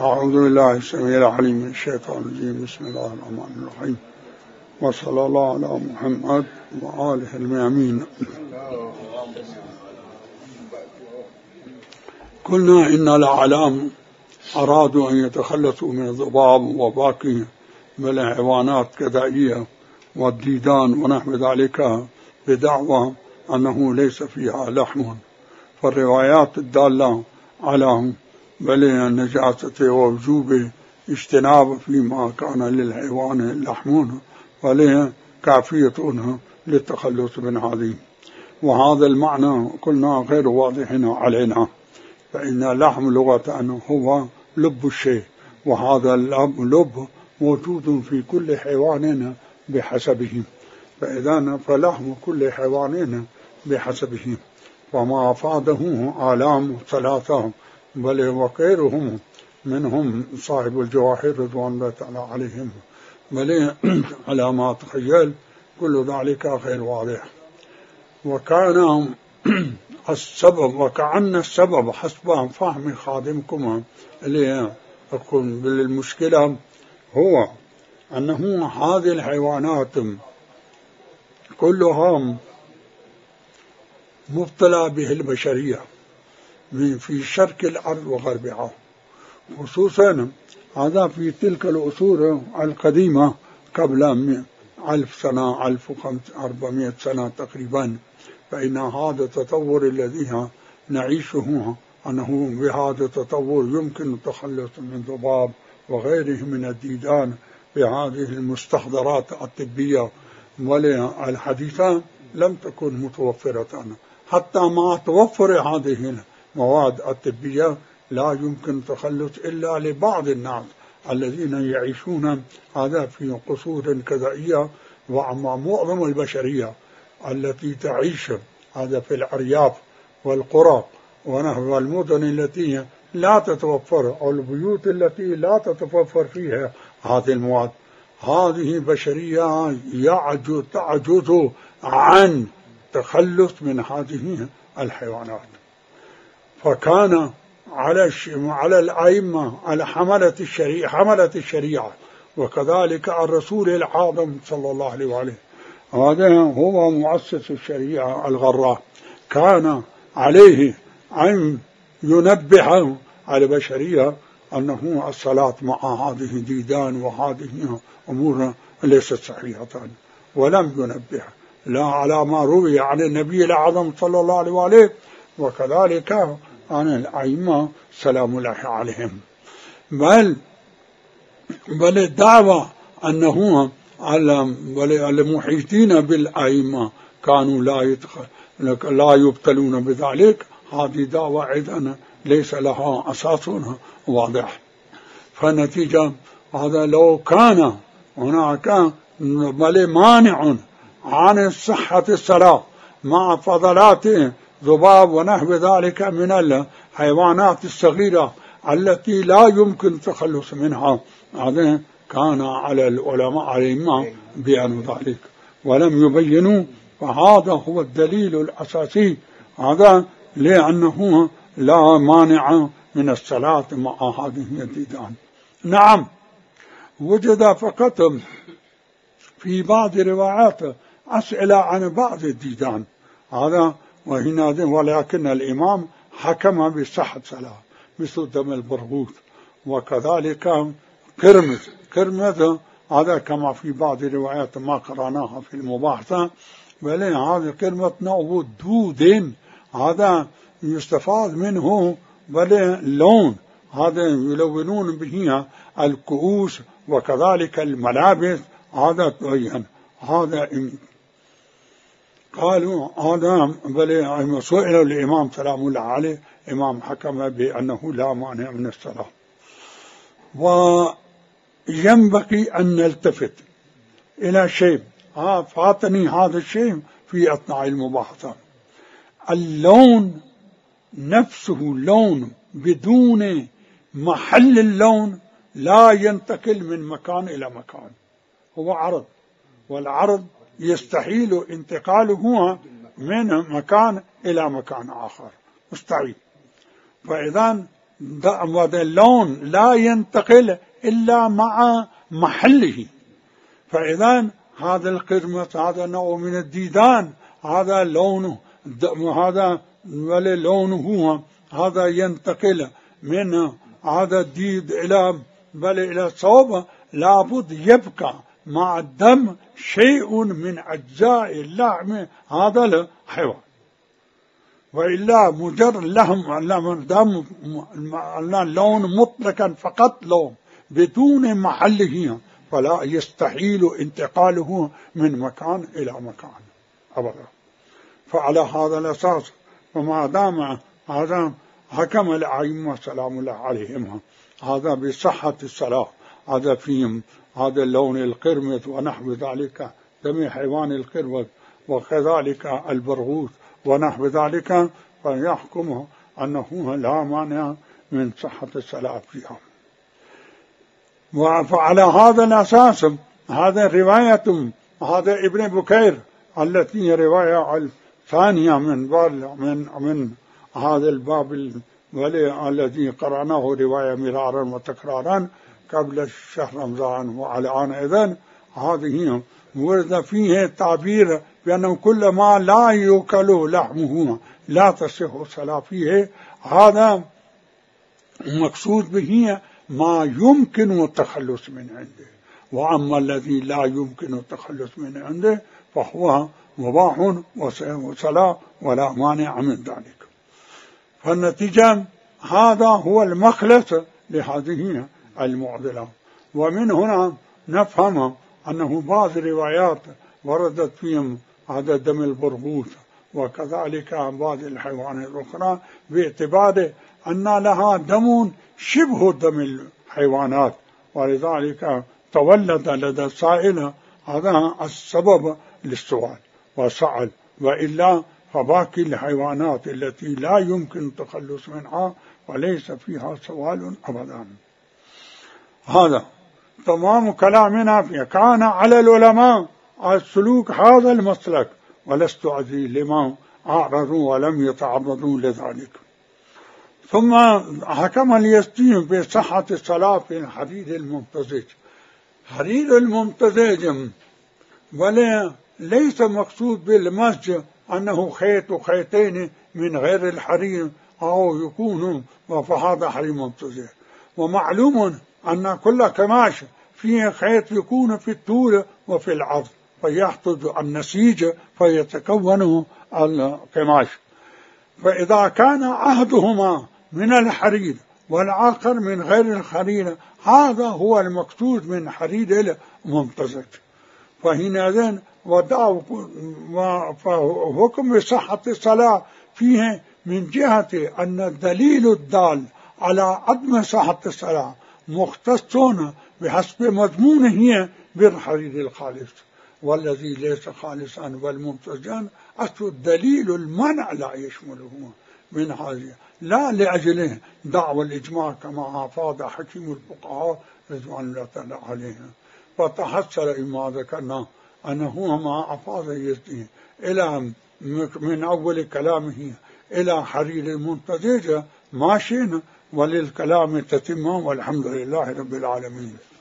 أعوذ بالله السميع العليم من الشيطان الرجيم. بسم الله الرحمن الرحيم، وصلى الله على محمد وآله الميامين. قلنا إن الأعلام أرادوا أن يتخلصوا من الضباب وباقي من الحيوانات كدائية والديدان ونحو ذلك بدعوى أنه ليس فيها لحم، فالروايات الدالة على بل النجاسة ووجوب اجتناب فيما كان للحيوان لحم وليه كافية للتخلص من هذه. وهذا المعنى قلنا غير واضح علينا، فإن اللحم لغة هو لب الشيء، وهذا اللب موجود في كل حيوان بحسبه، فإذا فلحم كل حيوان بحسبه. وما أفاده آلام ثلاثة بل وغيرهم منهم صاحب الجواهر رضوان الله تعالى عليهم، بل على ما تخيل كل ذلك غير واضح. وكان السبب وكأن السبب حسب فهم خادمكم اللي يكون بالمشكلة هو أنه هذه الحيوانات كلها مبتلى به البشرية في شرق الأرض وغربها، خصوصا هذا في تلك العصور القديمة قبل 1000 سنة 1400 سنة تقريبا. فإن هذا التطور الذي نعيشه أنه بهذا التطور يمكن التخلص من ذباب وغيره من الديدان بهذه المستحضرات الطبية والحديثة لم تكن متوفرة. حتى مع توفر هذه المواد الطبية لا يمكن التخلص إلا لبعض الناس الذين يعيشون هذا في قصور كذائية، وأما معظم البشرية التي تعيش هذا في الأرياف والقرى ونحو المدن التي لا تتوفر أو البيوت التي لا تتوفر فيها هذه المواد، هذه بشرية تعجز عن تخلص من هذه الحيوانات. فكان على الأئمة على حملة الشريعة وكذلك الرسول العظيم صلى الله عليه وآله، هذا هو مؤسس الشريعة الغراء، كان عليه أن ينبه على البشرية أنه الصلاة مع هذه الديدان وهذه أمور ليست صحيحة، ولم ينبه لا على ما روي عن النبي الأعظم صلى الله عليه وآله وكذلك عن الأئمة سلام الله عليهم، بل الدعوة أنه المحيطين بالأئمة كانوا لا يبتلون بذلك، هذه دعوة أيضا ليس لها أساس واضح. فالنتيجة هذا لو كان هناك مانع عن صحة الصلاة مع فضلات ذباب ونحو ذلك من الحيوانات الصغيرة التي لا يمكن التخلص منها، هذا كان على العلماء عليهم بيان ذلك ولم يبينوا. فهذا هو الدليل الأساسي، هذا لأنه لا مانع من الصلاة مع هذه الديدان. نعم، وجد فقط في بعض الروايات أسئلة عن بعض الديدان هذا وهنا، ولكن الإمام حكم بصحة صلاة مثل دم البرغوث وكذلك كرمز هذا كما في بعض الروايات ما قرأناها في المباحثة، بل هذا كلمة نوع دود هذا يستفاد منه بل لون، هذا يلونون به الكؤوس وكذلك الملابس، هذا تبين هذا قالوا هذا بل سئلوا الإمام سلام الله عليه، إمام حكم بأنه لا مانع من الصلاة. وينبغي أن نلتفت إلى شيء فاتني هذا الشيء في أثناء المباحثة، اللون نفسه لون بدون محل اللون لا ينتقل من مكان إلى مكان، هو عرض، والعرض يستحيل انتقاله من مكان إلى مكان آخر، مستحيل. فإذا هذا اللون لا ينتقل إلا مع محله. فإذا هذا القرمز هذا نوع من الديدان، هذا لونه، هذا لونه هذا ينتقل من هذا الديد إلى الصوب، لابد يبقى مع الدم شيء من أجزاء اللحم هذا الحيوان، وإلا مجرد لحم دم لون مطلقا فقط لون بدون محله، فلا يستحيل انتقاله من مكان إلى مكان أبدا. فعلى هذا الأساس وما دام هذا حكم الأئمة سلام الله عليهم هذا بصحة الصلاة، هذا فيهم هذا اللون القرمز ونحو ذلك، دم حيوان القرمز وكذلك البرغوث ونحو ذلك، فيحكم أنه لا مانع من صحة الصلاة فيها. وعلى هذا الأساس هذا رواية هذا ابن بكير التي رواية الثانية من هذا الباب الذي قرأناه رواية مرارا وتكرارا قبل شهر رمضان وعلى آن إذن، هذه ورد فيه تعبير بأنه كل ما لا يؤكل لحمه لا تصح الصلاة فيه. هذا مقصود به ما يمكن التخلص من عنده، وأما الذي لا يمكن التخلص من عنده فهو مباح وصلاة ولا مانع من ذلك. فالنتيجة هذا هو المخلص لهذه المعضلة. ومن هنا نفهم أنه بعض الروايات وردت فيهم هذا دم البرغوث وكذلك بعض الحيوانات الأخرى باعتبار أن لها دم شبه دم الحيوانات، ولذلك تولد لدى السائل هذا السبب للسؤال وسأل، وإلا فباقي الحيوانات التي لا يمكن التخلص منها وليس فيها سؤال أبدا. هذا تمام كلامنا فيه. كان على العلماء السلوك هذا المسلك، ولست أدري لما أعرضوا ولم يتعرضوا لذلك. ثم حكم اليستين بصحة الصلاة في الحديد الممتزج. حديد الممتزج ولا ليس مقصود بالمزج أنه خيط وخيطين من غير الحرير أو يكون، فهذا حرير ممتزج. ومعلوم أن كل قماش فيه خيط يكون في الطول وفي العرض، فيحدث النسيج فيتكون القماش. فإذا كان أحدهما من الحرير والآخر من غير الحرير، هذا هو المقصود من حديد الممتزج. فحينئذ وحكم بصحة الصلاة فيه من جهة أن الدليل الدال على عدم صحة الصلاة مختص بحسب مضمونه بالحديد الخالص، والذي ليس خالصا والممتزجا أصل الدليل المنع لا يشمله من هذه، لا لأجله دعوى الإجماع كما أفاد حكيم الفقهاء رضوان الله تعالى عليهم. فتحصل ما ذكرنا أنه ما أفاد يزديه إلى من أول كلامه إلى حرير الممتزج ماشين، وللكلام تتمام، والحمد لله رب العالمين.